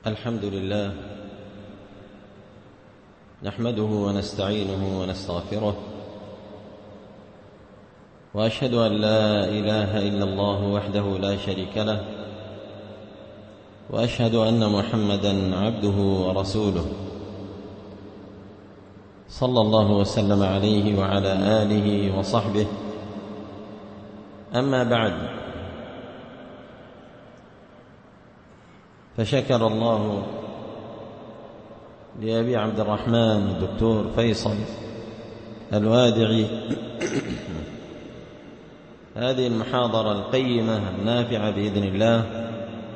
الحمد لله نحمده ونستعينه ونستغفره، وأشهد أن لا إله إلا الله وحده لا شريك له، وأشهد أن محمدًا عبده ورسوله صلى الله وسلم عليه وعلى آله وصحبه. أما بعد، فشكر الله لأبي عبد الرحمن الدكتور فيصل الوادعي هذه المحاضرة القيمة النافعة بإذن الله،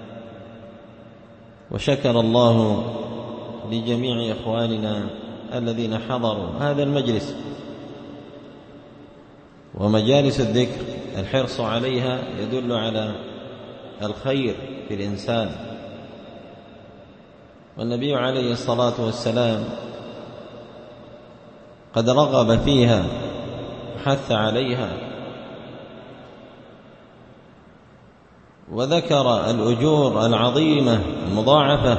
وشكر الله لجميع إخواننا الذين حضروا هذا المجلس ومجالس الذكر. الحرص عليها يدل على الخير في الإنسان، والنبي عليه الصلاة والسلام قد رغب فيها وحث عليها، وذكر الأجور العظيمة المضاعفة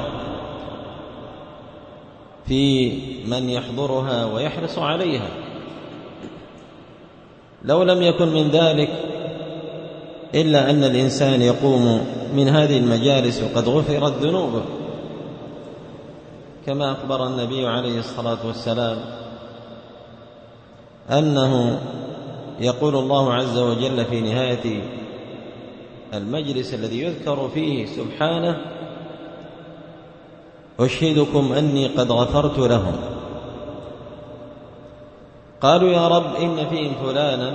في من يحضرها ويحرص عليها. لو لم يكن من ذلك إلا أن الإنسان يقوم من هذه المجالس وقد غفرت ذنوبه، كما أخبر النبي عليه الصلاة والسلام أنه يقول الله عز وجل في نهاية المجلس الذي يذكر فيه سبحانه: أشهدكم أني قد غفرت لهم. قالوا: يا رب، إن فيهم فلانا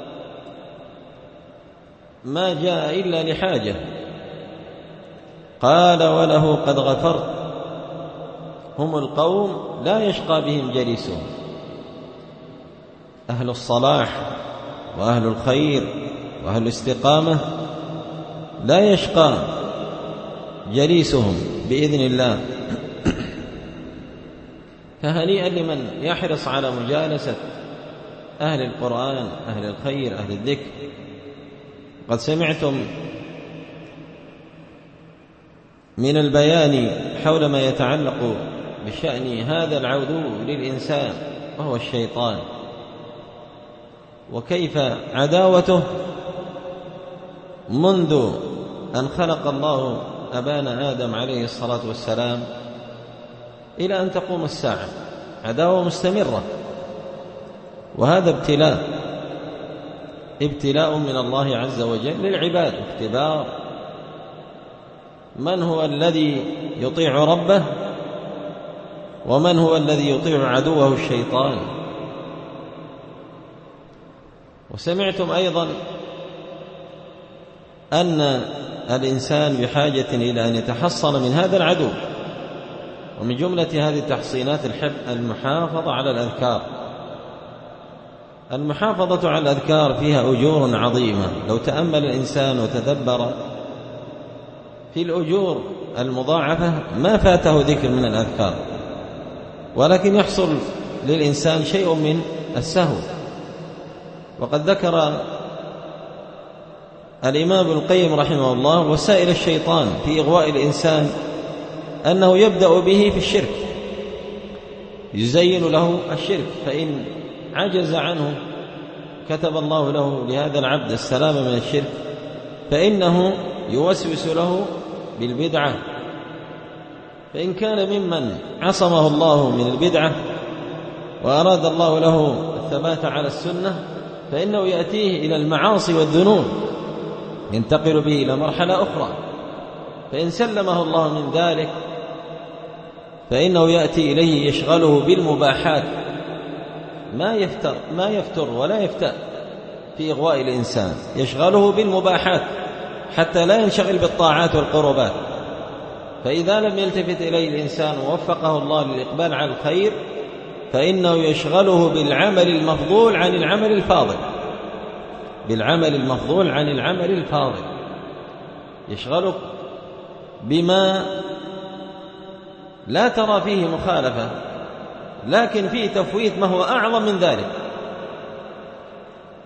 ما جاء إلا لحاجة. قال: وله قد غفرت. هم القوم لا يشقى بهم جليسهم، أهل الصلاح وأهل الخير وأهل الاستقامة لا يشقى جليسهم بإذن الله. فهنيئا لمن يحرص على مجالسة أهل القرآن، أهل الخير، أهل الذكر. قد سمعتم من البيان حول ما يتعلق بشأن هذا العدو للإنسان وهو الشيطان، وكيف عداوته منذ أن خلق الله أبانا آدم عليه الصلاة والسلام إلى أن تقوم الساعة، عداوة مستمرة. وهذا ابتلاء من الله عز وجل للعباد، اختبار من هو الذي يطيع ربه ومن هو الذي يطيع عدوه الشيطان. وسمعتم أيضا أن الإنسان بحاجة إلى أن يتحصن من هذا العدو، ومن جملة هذه التحصينات المحافظة على الأذكار. المحافظة على الأذكار فيها أجور عظيمة، لو تأمل الإنسان وتدبر في الأجور المضاعفة ما فاته ذكر من الأذكار، ولكن يحصل للإنسان شيء من السهو. وقد ذكر الإمام ابن القيم رحمه الله وسائل الشيطان في إغواء الإنسان أنه يبدأ به في الشرك، يزين له الشرك، فإن عجز عنه كتب الله له لهذا العبد السلام من الشرك، فإنه يوسوس له بالبدعة. فإن كان ممن عصمه الله من البدعة وأراد الله له الثبات على السنة، فإنه يأتيه إلى المعاصي والذنوب، ينتقل به إلى مرحلة أخرى. فإن سلمه الله من ذلك فإنه يأتي إليه يشغله بالمباحات، ما يفتر ولا يفتأ في إغواء الإنسان، يشغله بالمباحات حتى لا ينشغل بالطاعات والقربات. فإذا لم يلتفت إليه الإنسان ووفقه الله للإقبال على الخير، فإنه يشغله بالعمل المفضول عن العمل الفاضل، بالعمل المفضول عن العمل الفاضل، يشغلك بما لا ترى فيه مخالفة، لكن فيه تفويت ما هو أعظم من ذلك.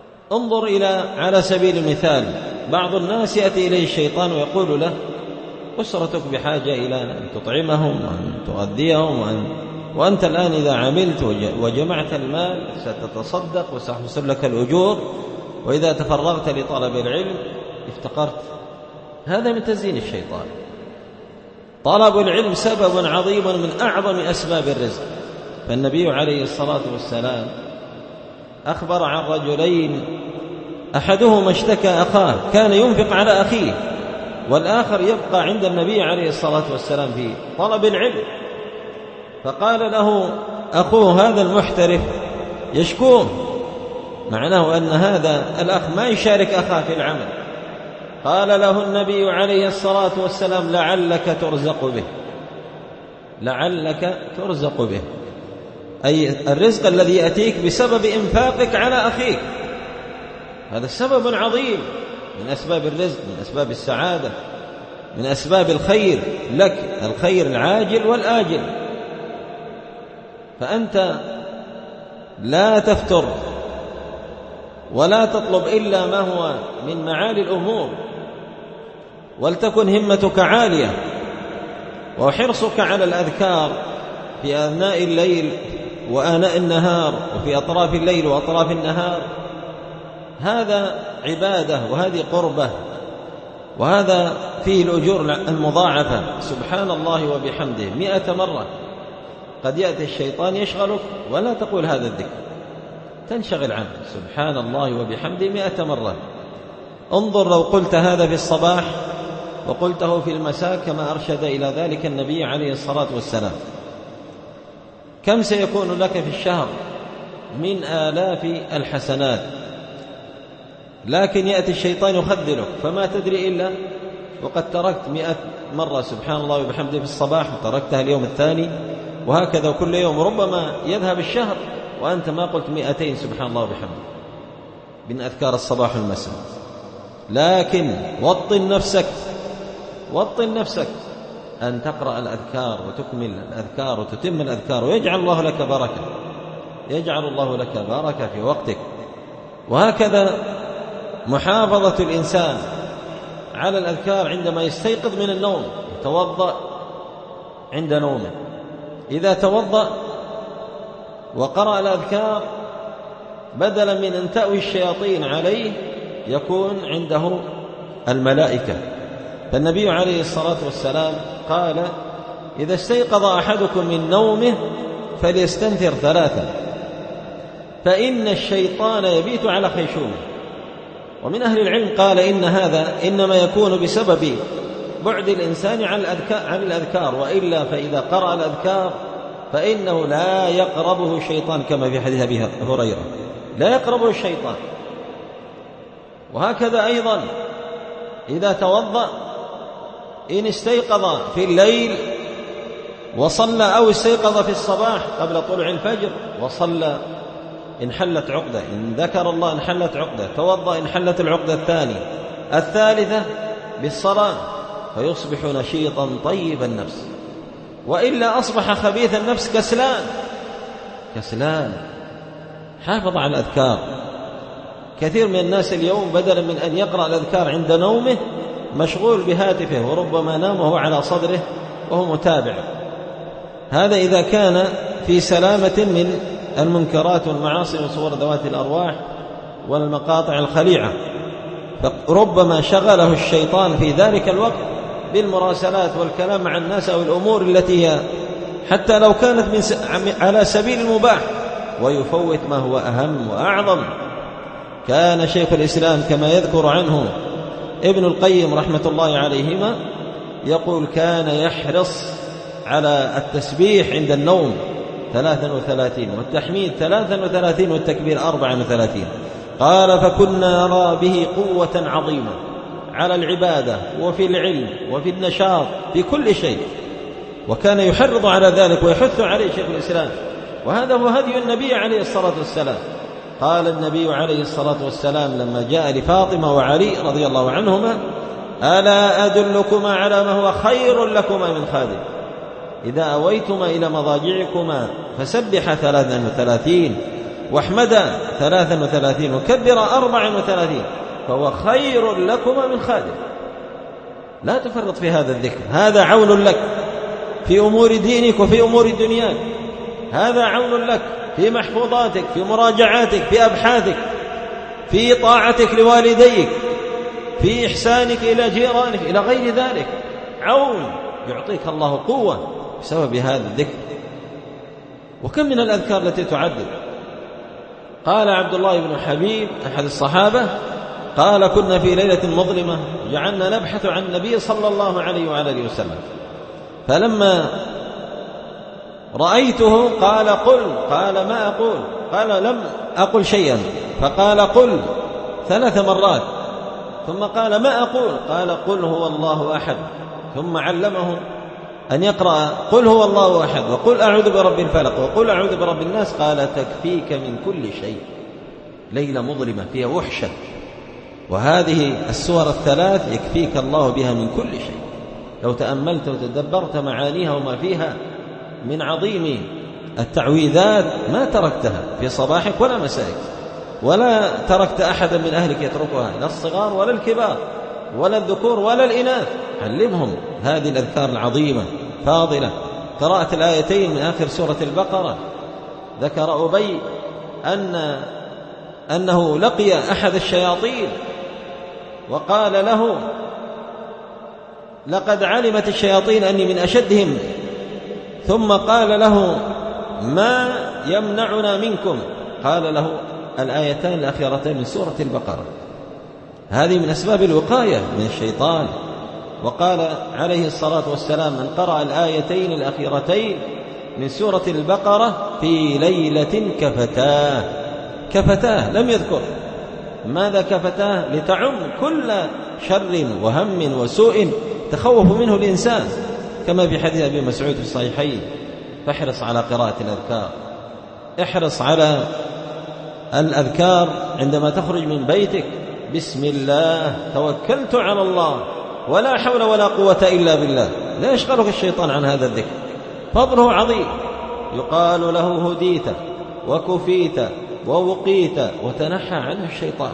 انظر على سبيل المثال، بعض الناس يأتي إليه الشيطان ويقول له: أسرتك بحاجة إلى أن تطعمهم وأن تغذيهم وأنت الآن إذا عملت وجمعت المال ستتصدق وسيحصل لك الأجور، وإذا تفرغت لطلب العلم افتقرت. هذا من تزيين الشيطان. طلب العلم سبب عظيم من أعظم أسباب الرزق. فالنبي عليه الصلاة والسلام أخبر عن رجلين أحدهما اشتكى أخاه، كان ينفق على أخيه، والآخر يبقى عند النبي عليه الصلاة والسلام في طلب العلم. فقال له أخوه هذا المحترف يشكوه، معناه أن هذا الأخ ما يشارك أخاه في العمل. قال له النبي عليه الصلاة والسلام لعلك ترزق به، لعلك ترزق به، أي الرزق الذي يأتيك بسبب إنفاقك على أخيك. هذا سبب عظيم من أسباب الرزق، من أسباب السعادة، من أسباب الخير لك، الخير العاجل والآجل. فأنت لا تفتر ولا تطلب إلا ما هو من معالي الأمور، ولتكن همتك عالية وحرصك على الأذكار في أثناء الليل وآناء النهار وفي أطراف الليل وأطراف النهار. هذا عبادة وهذه قربة، وهذا فيه الأجور المضاعفة. سبحان الله وبحمده 100 مرة. قد يأتي الشيطان يشغلك ولا تقول هذا الذكر، تنشغل عنه. سبحان الله وبحمده 100 مرة. انظر لو قلت هذا في الصباح وقلته في المساء كما أرشد إلى ذلك النبي عليه الصلاة والسلام، كم سيكون لك في الشهر من آلاف الحسنات. لكن يأتي الشيطان يخذلك فما تدري إلا وقد تركت 100 مرة سبحان الله وبحمده في الصباح، وتركتها اليوم الثاني، وهكذا كل يوم. ربما يذهب الشهر وأنت ما قلت 200 سبحان الله وبحمده من أذكار الصباح والمساء. لكن وطن نفسك أن تقرأ الأذكار وتكمل الأذكار وتتم الأذكار، ويجعل الله لك بركة، يجعل الله لك بركة في وقتك. وهكذا محافظة الإنسان على الأذكار عندما يستيقظ من النوم، يتوضأ عند نومه. إذا توضأ وقرأ الأذكار بدلا من أن تأوي الشياطين عليه يكون عنده الملائكة. فالنبي عليه الصلاة والسلام قال إذا استيقظ أحدكم من نومه فليستنثر 3، فإن الشيطان يبيت على خيشومه. ومن أهل العلم قال إن هذا إنما يكون بسبب بعد الإنسان عن الأذكار، وإلا فإذا قرأ الأذكار فإنه لا يقربه الشيطان، كما في حديث أبي هريرة لا يقربه الشيطان. وهكذا أيضا إذا توضأ إن استيقظ في الليل وصلى، أو استيقظ في الصباح قبل طلوع الفجر وصلى، انحلت عقدة، إن ذكر الله انحلت عقدة، توضأ انحلت العقدة الثالثة بالصلاة، فيصبح نشيطا طيب النفس. وإلا أصبح خبيث النفس كسلان. حافظ على الأذكار. كثير من الناس اليوم بدلا من أن يقرأ الأذكار عند نومه مشغول بهاتفه، وربما نام وهو على صدره وهو متابع. هذا إذا كان في سلامة من المنكرات والمعاصي وصور ذوات الأرواح والمقاطع الخليعة. فربما شغله الشيطان في ذلك الوقت بالمراسلات والكلام مع الناس أو الأمور التي هي حتى لو كانت على سبيل المباح، ويفوت ما هو أهم وأعظم. كان شيخ الإسلام كما يذكر عنه ابن القيم رحمة الله عليهما يقول كان يحرص على التسبيح عند النوم 33 والتحميد 33 والتكبير 34. قال فكنا نرى به قوة عظيمة على العبادة وفي العلم وفي النشاط في كل شيء، وكان يحرض على ذلك ويحث عليه شيخ الإسلام. وهذا هو هدي النبي عليه الصلاة والسلام. قال النبي عليه الصلاة والسلام لما جاء لفاطمة وعلي رضي الله عنهما ألا أدلكما على ما هو خير لكما من خادم، إذا أويتما إلى مضاجعكما فسبح 33 واحمدا 33 وكبر 34، فهو خير لكما من خادم. لا تفرط في هذا الذكر، هذا عون لك في أمور دينك وفي أمور دنياك، هذا عون لك في محفوظاتك، في مراجعاتك، في أبحاثك، في طاعتك لوالديك، في إحسانك إلى جيرانك، إلى غير ذلك. عون يعطيك الله قوة بسبب هذا الذكر. وكم من الأذكار التي تعدد. قال عبد الله بن حبيب أحد الصحابة قال كنا في ليلة مظلمة جعلنا نبحث عن النبي صلى الله عليه وآله وسلم، فلما رأيته قال قل، قال ما أقول، قال لم أقل شيئا، فقال قل 3 مرات، ثم قال ما أقول، قال قل هو الله أحد، ثم علمه أن يقرأ قل هو الله أحد وقل أعوذ برب الفلق وقل أعوذ برب الناس، قال تكفيك من كل شيء. ليلة مظلمة فيها وحشة، وهذه السور 3 يكفيك الله بها من كل شيء. لو تأملت وتدبرت معانيها وما فيها من عظيم التعويذات ما تركتها في صباحك ولا مسائك، ولا تركت أحدا من أهلك يتركها، لا الصغار ولا الكبار ولا الذكور ولا الإناث. علمهم هذه الأذكار العظيمة فاضلة. قراءة الآيتين من آخر سورة البقرة. ذكر أبي أنه لقي أحد الشياطين وقال له لقد علمت الشياطين أني من أشدهم، ثم قال له ما يمنعنا منكم؟ قال له الآيتان الأخيرتين من سورة البقرة. هذه من أسباب الوقاية من الشيطان. وقال عليه الصلاة والسلام من قرأ الآيتين الأخيرتين من سورة البقرة في ليلة كفتاه. كفتاه لم يذكر ماذا كفتاه، لتعم كل شر وهم وسوء تخوف منه الإنسان، كما في حديث أبي مسعود في الصحيحين. فاحرص على قراءة الأذكار، احرص على الأذكار عندما تخرج من بيتك. بسم الله توكلت على الله ولا حول ولا قوة إلا بالله. لا يشغلك الشيطان عن هذا الذكر، فضله عظيم. يقال له هديت وكفيت ووقيت وتنحى عنه الشيطان،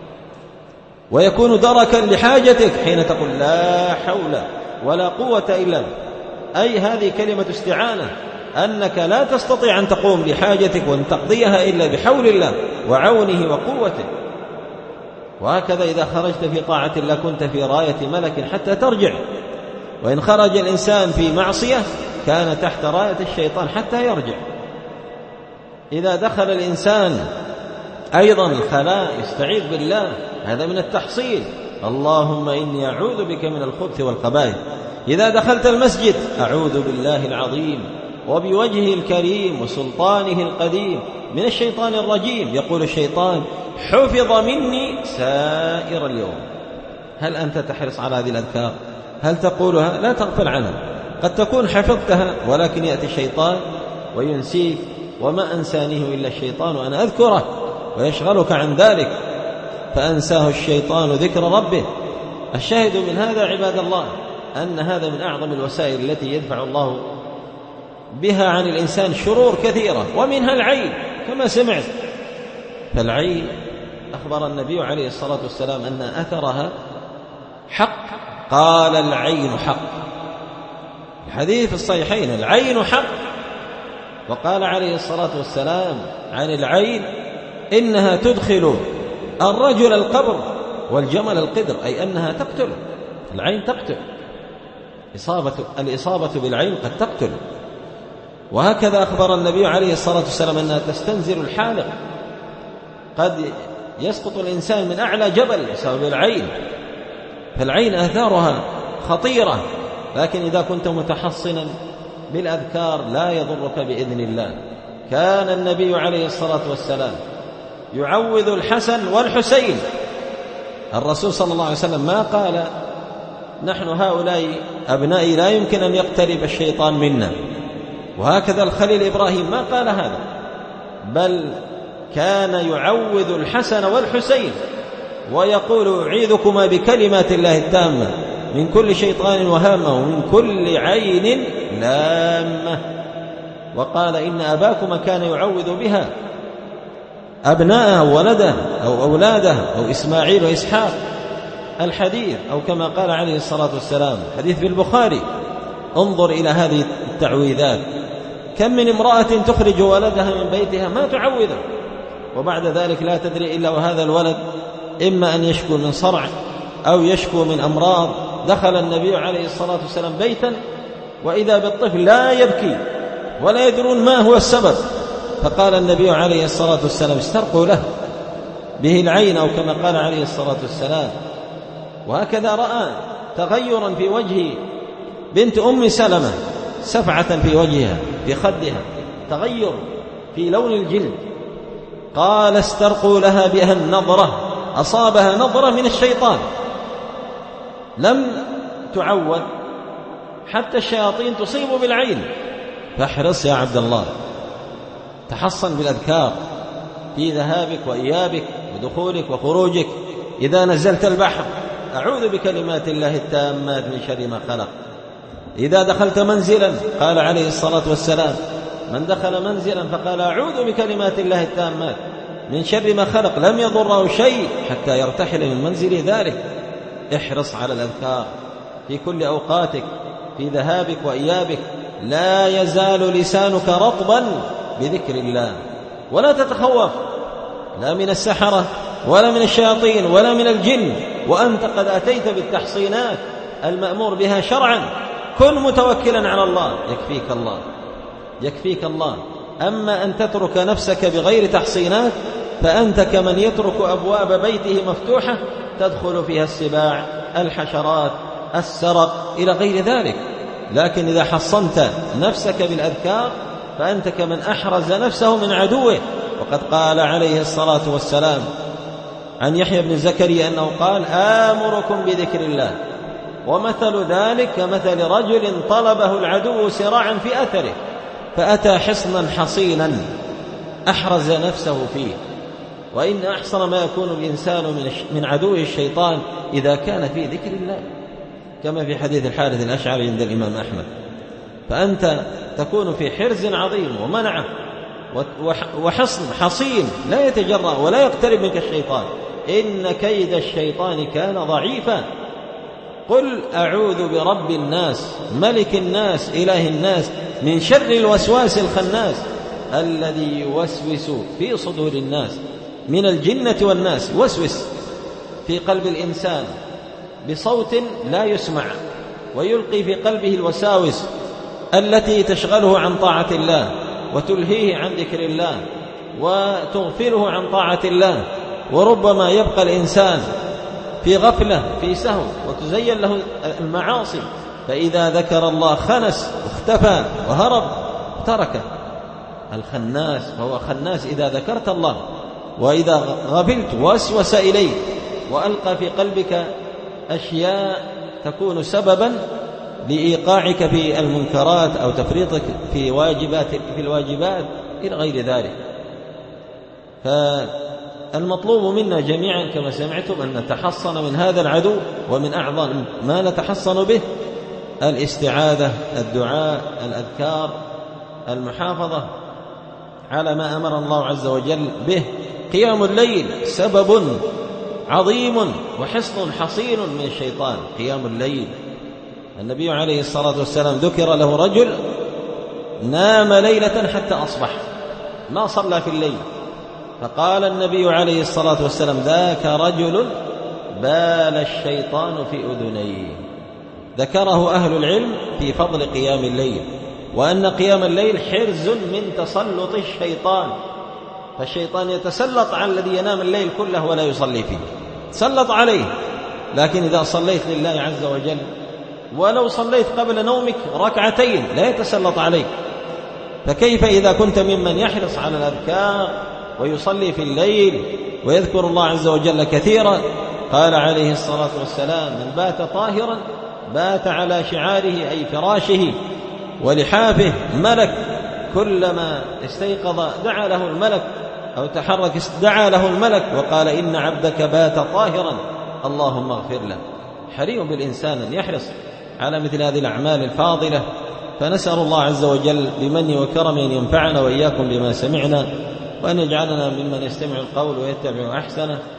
ويكون دركا لحاجتك حين تقول لا حول ولا قوة إلا بالله. أي هذه كلمة استعانة، أنك لا تستطيع أن تقوم بحاجتك وأن تقضيها إلا بحول الله وعونه وقوته. وهكذا إذا خرجت في طاعة الله كنت في راية ملك حتى ترجع، وإن خرج الإنسان في معصية كان تحت راية الشيطان حتى يرجع. إذا دخل الإنسان أيضا الخلاء يستعيذ بالله، هذا من التحصيل. اللهم إني أعوذ بك من الخبث والخبائث. إذا دخلت المسجد أعوذ بالله العظيم وبوجهه الكريم وسلطانه القديم من الشيطان الرجيم. يقول الشيطان حفظ مني سائر اليوم. هل أنت تحرص على هذه الأذكار؟ هل تقولها؟ لا تغفل عنها. قد تكون حفظتها ولكن يأتي الشيطان وينسيك، وما أنسانيه إلا الشيطان وأنا أذكره، ويشغلك عن ذلك، فأنساه الشيطان ذكر ربه. الشاهد من هذا عباد الله أن هذا من أعظم الوسائل التي يدفع الله بها عن الإنسان شرور كثيرة، ومنها العين كما سمعت. فالعين أخبر النبي عليه الصلاة والسلام أن أثرها حق، قال العين حق. الحديث في الصحيحين العين حق. وقال عليه الصلاة والسلام عن العين إنها تدخل الرجل القبر والجمل القدر، أي أنها تقتل. العين تقتل، الإصابة بالعين قد تقتل. وهكذا أخبر النبي عليه الصلاة والسلام أنها تستنزل الحالق، قد يسقط الإنسان من أعلى جبل بسبب العين. فالعين آثارها خطيرة، لكن إذا كنت متحصنا بالأذكار لا يضرك بإذن الله. كان النبي عليه الصلاة والسلام يعوذ الحسن والحسين. الرسول صلى الله عليه وسلم ما قال نحن هؤلاء أبنائي لا يمكن أن يقترب الشيطان منا. وهكذا الخليل إبراهيم ما قال هذا، بل كان يعوذ الحسن والحسين ويقول أعيذكما بكلمات الله التامة من كل شيطان وهامة ومن كل عين لامة. وقال إن أباكما كان يعوذ بها أبناءه وولده أو أولاده أو إسماعيل وإسحاق. الحديث، أو كما قال عليه الصلاة والسلام حديث في البخاري: انظر إلى هذه التعويذات، كم من امرأة تخرج ولدها من بيتها ما تعوذه، وبعد ذلك لا تدري إلا وهذا الولد إما أن يشكو من صرع أو يشكو من أمراض. دخل النبي عليه الصلاة والسلام بيتا وإذا بالطفل لا يبكي ولا يدرون ما هو السبب، فقال النبي عليه الصلاة والسلام: استرقوا له به العين، أو كما قال عليه الصلاة والسلام. وهكذا رأى تغيرا في وجه بنت أم سلمة، سفعة في وجهها في خدها، تغير في لون الجلد. قال: استرقوا لها بها النظرة، أصابها نظرة من الشيطان لم تعود، حتى الشياطين تصيب بالعين. فاحرص يا عبد الله، تحصن بالأذكار في ذهابك وإيابك ودخولك وخروجك. إذا نزلت البحر: أعوذ بكلمات الله التامات من شر ما خلق. إذا دخلت منزلا، قال عليه الصلاة والسلام: من دخل منزلا فقال أعوذ بكلمات الله التامات من شر ما خلق لم يضره شيء حتى يرتحل من منزل ذلك. احرص على الأذكار في كل أوقاتك في ذهابك وإيابك. لا يزال لسانك رطبا بذكر الله، ولا تتخوف لا من السحرة ولا من الشياطين ولا من الجن، وأنت قد أتيت بالتحصينات المأمور بها شرعا. كن متوكلا على الله، يكفيك الله، يكفيك الله. أما أن تترك نفسك بغير تحصينات فأنت كمن يترك أبواب بيته مفتوحة تدخل فيها السباع، الحشرات، السرق، إلى غير ذلك. لكن إذا حصنت نفسك بالأذكار فأنت كمن أحرز نفسه من عدوه. وقد قال عليه الصلاة والسلام عن يحيى بن زكريا أنه قال: آمركم بذكر الله، ومثل ذلك كمثل رجل طلبه العدو سراعا في أثره فأتى حصنا حصينا أحرز نفسه فيه. وإن أحسن ما يكون الإنسان من عدوه الشيطان إذا كان في ذكر الله، كما في حديث الحارث الأشعري عند الإمام أحمد. فأنت تكون في حرز عظيم ومنعه وحصن حصين لا يتجرأ ولا يقترب منك الشيطان. إن كيد الشيطان كان ضعيفا. قل أعوذ برب الناس ملك الناس إله الناس من شر الوسواس الخناس الذي يوسوس في صدور الناس من الجنة والناس. يوسوس في قلب الإنسان بصوت لا يسمع، ويلقي في قلبه الوساوس التي تشغله عن طاعة الله وتلهيه عن ذكر الله وتغفله عن طاعة الله. وربما يبقى الإنسان في غفلة في سهو وتزين له المعاصي، فإذا ذكر الله خنس واختفى وهرب تركه. الخناس فهو خناس إذا ذكرت الله، وإذا غفلت وسوس إليك وألقى في قلبك أشياء تكون سببا لإيقاعك في المنكرات أو تفريطك في الواجبات إلى غير ذلك. فالمطلوب منا جميعا كما سمعتم أن نتحصن من هذا العدو، ومن أعظم ما نتحصن به الاستعاذة، الدعاء، الأذكار، المحافظة على ما أمر الله عز وجل به. قيام الليل سبب عظيم وحصن حصين من الشيطان. قيام الليل، النبي عليه الصلاة والسلام ذكر له رجل نام ليلة حتى أصبح ما صلى في الليل، فقال النبي عليه الصلاة والسلام: ذاك رجل بال الشيطان في أذنيه. ذكره أهل العلم في فضل قيام الليل، وأن قيام الليل حرز من تسلط الشيطان. فالشيطان يتسلط على الذي ينام الليل كله ولا يصلي فيه، تسلط عليه. لكن إذا صليت لله عز وجل ولو صليت قبل نومك ركعتين لا يتسلط عليك. فكيف إذا كنت ممن يحرص على الأذكار ويصلي في الليل ويذكر الله عز وجل كثيرا؟ قال عليه الصلاة والسلام: من بات طاهرا بات على شعاره أي فراشه ولحافه ملك، كلما استيقظ دعا له الملك أو تحرك دعا له الملك وقال: إن عبدك بات طاهرا اللهم اغفر له. حري بالإنسان أن يحرص على مثل هذه الأعمال الفاضلة. فنسأل الله عز وجل بمنه وكرمه أن ينفعنا وإياكم بما سمعنا، وأن يجعلنا ممن يستمع القول ويتبع أحسنه.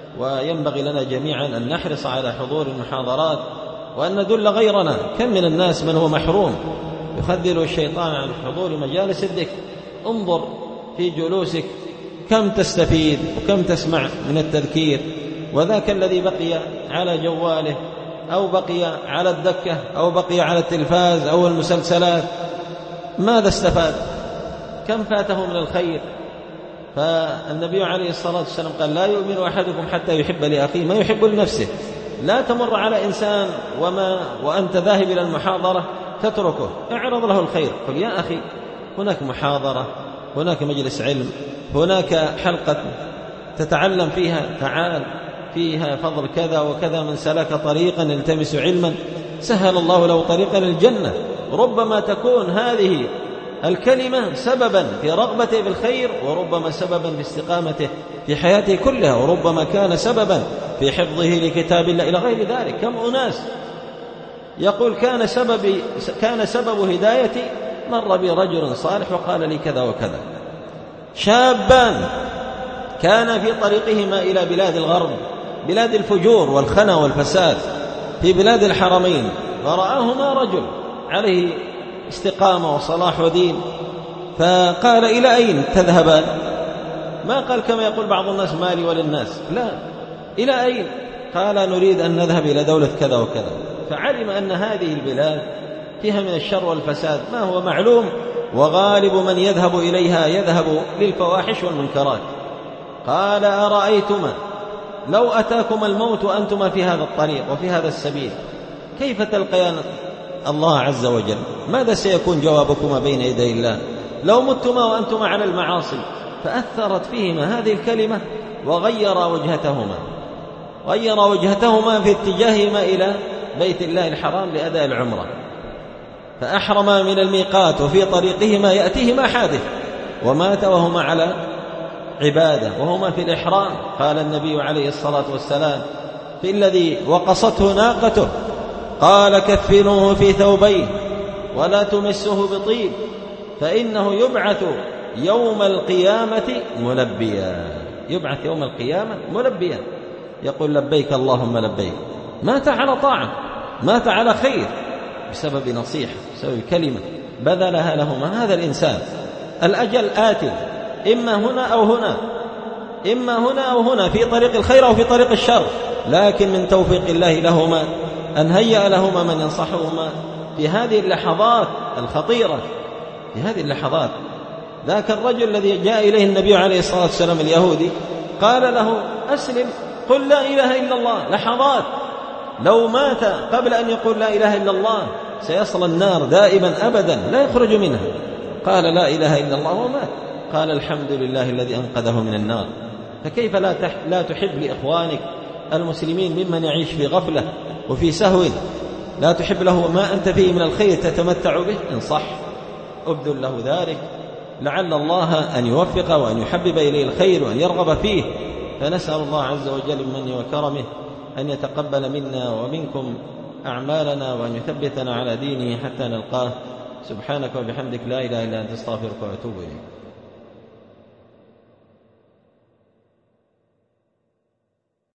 وينبغي لنا جميعا أن نحرص على حضور المحاضرات وأن ندل غيرنا. كم من الناس من هو محروم يخذل الشيطان عن حضور مجالس الذكر. انظر في جلوسك كم تستفيد وكم تسمع من التذكير، وذاك الذي بقي على جواله أو بقي على الدكة أو بقي على التلفاز أو المسلسلات ماذا استفاد؟ كم فاته من الخير؟ فالنبي عليه الصلاة والسلام قال لا يؤمن أحدكم حتى يحب لأخيه ما يحب لنفسه. لا تمر على إنسان وأنت ذاهب إلى المحاضرة تتركه، اعرض له الخير، قل يا أخي هناك محاضرة، هناك مجلس علم، هناك حلقة تتعلم فيها، تعال فيها فضل كذا وكذا، من سلك طريقا يلتمس علما سهل الله له طريقا الجنة. ربما تكون هذه الكلمة سببا في رغبته بالخير، وربما سببا في استقامته في حياته كلها، وربما كان سببا في حفظه لكتاب الله إلى غير ذلك. كم أناس يقول كان سبب هدايتي مر بي رجل صالح وقال لي كذا وكذا. شابان كان في طريقهما إلى بلاد الغرب، بلاد الفجور والخنا والفساد، في بلاد الحرمين، فرآهما رجل عليه استقامة وصلاح ودين، فقال إلى أين تذهبان؟ ما قال كما يقول بعض الناس مالي وللناس، لا، إلى أين؟ قال نريد أن نذهب إلى دولة كذا وكذا. فعلم أن هذه البلاد فيها من الشر والفساد ما هو معلوم، وغالب من يذهب إليها يذهب للفواحش والمنكرات. قال أرأيتما لو أتاكم الموت وأنتما في هذا الطريق وفي هذا السبيل كيف تلقيان الله عز وجل؟ ماذا سيكون جوابكما بين يدي الله لو متما وأنتما على المعاصي؟ فأثرت فيهما هذه الكلمة وغير وجهتهما في اتجاههما إلى بيت الله الحرام لأداء العمرة، فأحرما من الميقات وفي طريقهما يأتيهما حادث، ومات وهما على عبادة وهما في الإحرام. قال النبي عليه الصلاة والسلام في الذي وقصته ناقته، قال كفنوه في ثوبين ولا تمسه بطيب فإنه يبعث يوم القيامة ملبيا. يبعث يوم القيامة ملبيا، يقول لبيك اللهم لبيك. مات على طاعة، مات على خير بسبب نصيحة، بسبب كلمة بذلها لهما. هذا الإنسان الأجل آت، إما هنا أو هنا، إما هنا أو هنا، في طريق الخير أو في طريق الشر، لكن من توفيق الله لهما أن هيأ لهما من ينصحهما في هذه اللحظات الخطيرة. في هذه اللحظات ذاك الرجل الذي جاء إليه النبي عليه الصلاة والسلام اليهودي قال له أسلم، قل لا إله إلا الله. لحظات، لو مات قبل أن يقول لا إله إلا الله سيصل النار دائما أبدا لا يخرج منها. قال لا إله إلا الله ومات. قال الحمد لله الذي أنقذه من النار. فكيف لا تحب لإخوانك المسلمين ممن يعيش في غفلة وفي سهو، لا تحب له ما أنت فيه من الخير تتمتع به؟ انصح، أبذل له ذلك، لعل الله أن يوفق وأن يحبب إليه الخير وأن يرغب فيه. فنسأل الله عز وجل بمنه وكرمه أن يتقبل منا ومنكم أعمالنا وأن يثبتنا على دينه حتى نلقاه. سبحانك وبحمدك لا إله إلا أنت، استغفرك وأتوب إليك.